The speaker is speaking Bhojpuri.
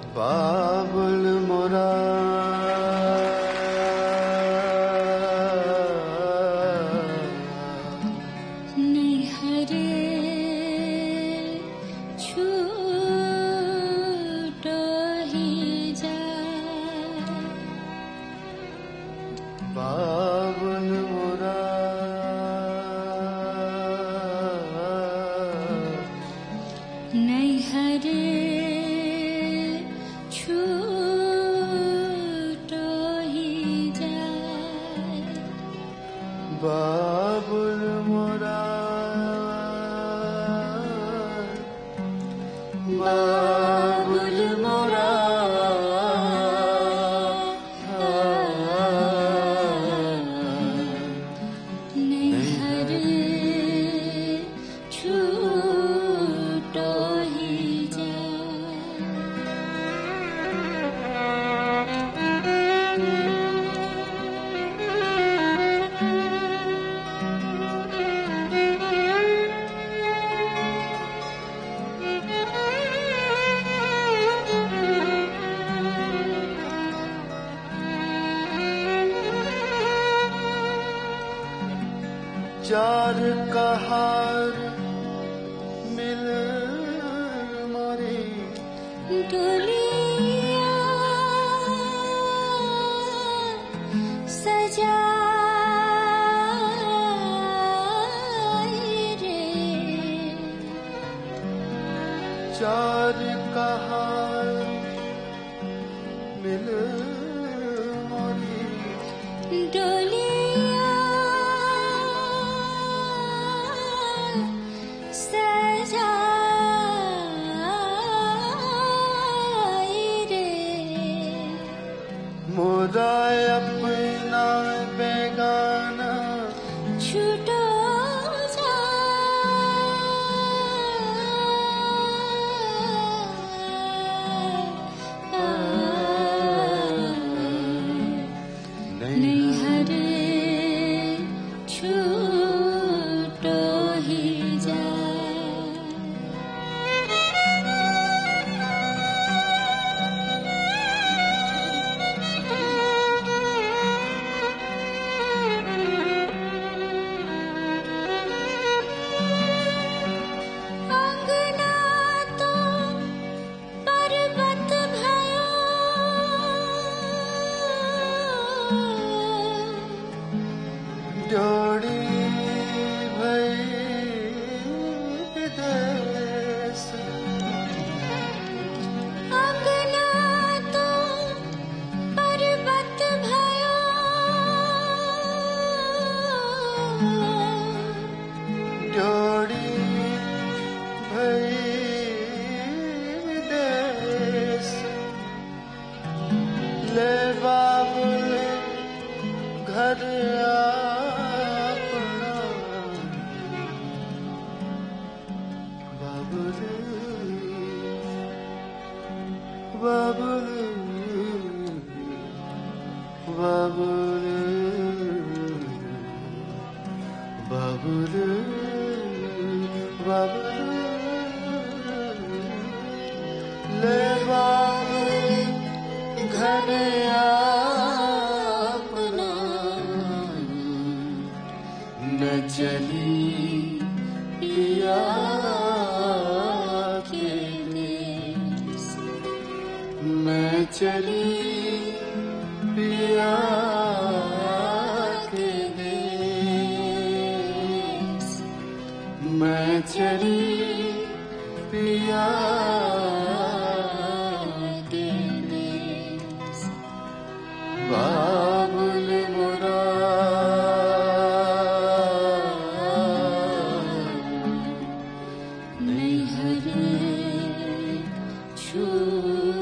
बाबुल मोरा चार कहार मिल मोरी डोलिया सजाई रे चार कहार मिल मोरी डोलिया मोरा अपना बेगाना छूटो जा नैहर छूटो ही जा जोड़ी भई विदेश अंगना तो पर्वत भयो जोड़ी भई विदेश ले बाबुल घर बाबुल बाबुल बाबुल बाबुल ले बाबुल घर अपना न चली पिया मैं चली पिया के देश मैं चली पिया के देश बाबुल मोरा नैहर छू